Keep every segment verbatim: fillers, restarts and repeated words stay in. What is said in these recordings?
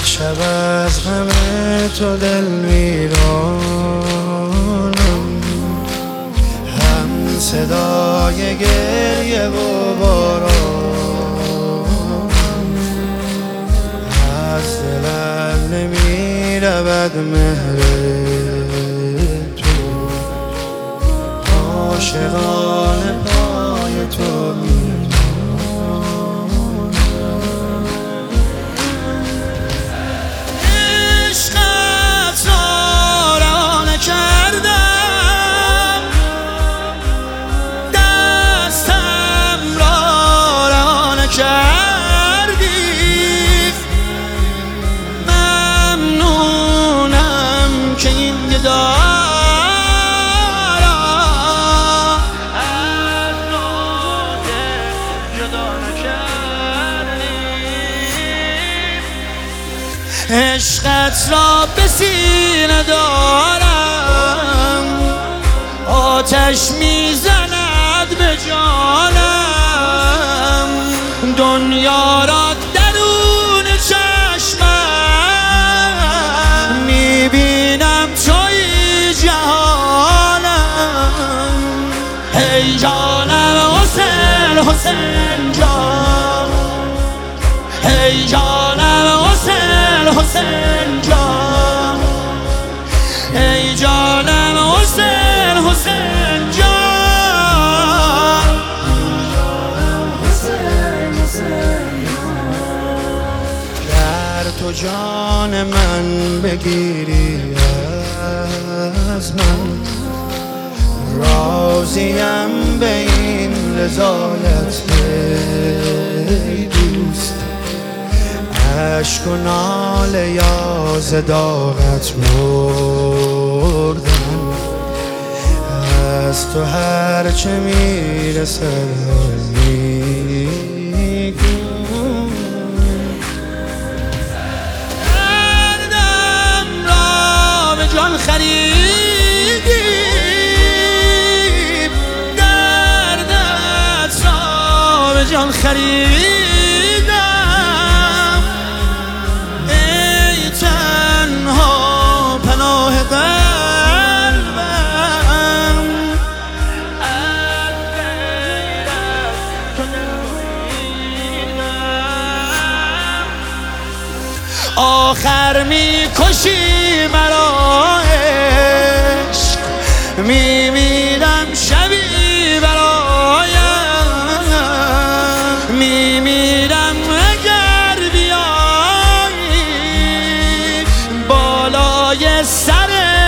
شب از غم تو دل ویرانم، هم صدای گریه و باران، از دلم نمی رود مهر تو، عاشقان پای تو عشقت را به سینه دارم، آتش میزند به جانم، دنیا را درون چشمم میبینم توی جهانم. ای جانم حسین حسین جان، ای جانم حسین حسین جان، ای جانم حسین حسین جان، گر تو جان من بگیری از من، راضیم به این رضایت ای دوست، عشق و ناله یا زداغت مردن، از تو هرچه میرسه میگم. دردم را به جان خریدیم، دردت را به جان خریدیم، آخر میکشی مرا عشق، میمیرم شبی برایم، میمیرم اگر بیایی بالای سر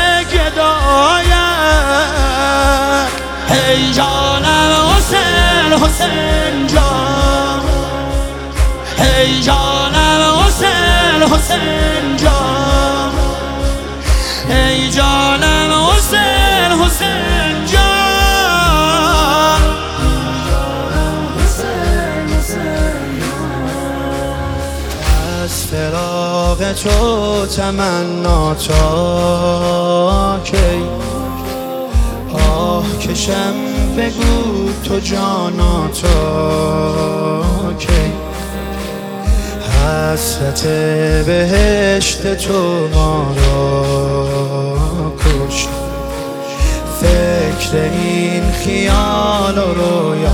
گدایم. ای جانم حسین حسین جان، ای جانم حسین حسین جان، ای جانم حسین حسین جان، از فراق تو تمنا تا کی، آه کشم بگو تو جانا تا کی، حسرت بهشت تو ما را کشت، فکر این خیال و رویا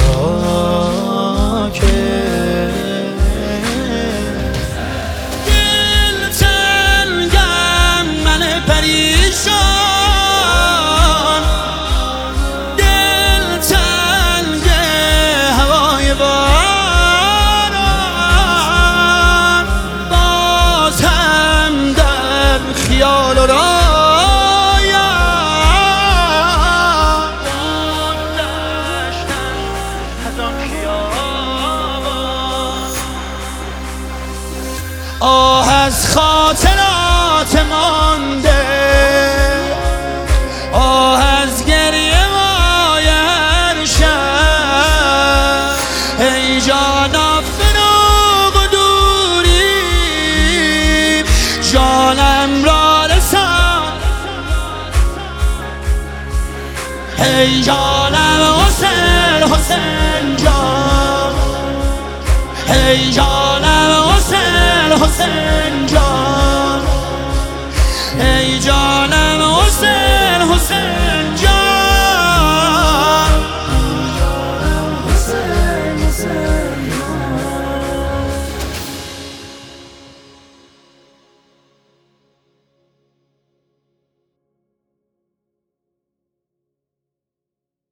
تا که دل تنگم من پریشان، دل تنگ هوای باران، باز هم در خیال و رویا داشتم از آن خیابان. آه از خاطرات مانده، آه از گریه مای هر شب، ای جانا فراق و دوری جانم را رسان. ای جانم حسین حسین جان، ای جانم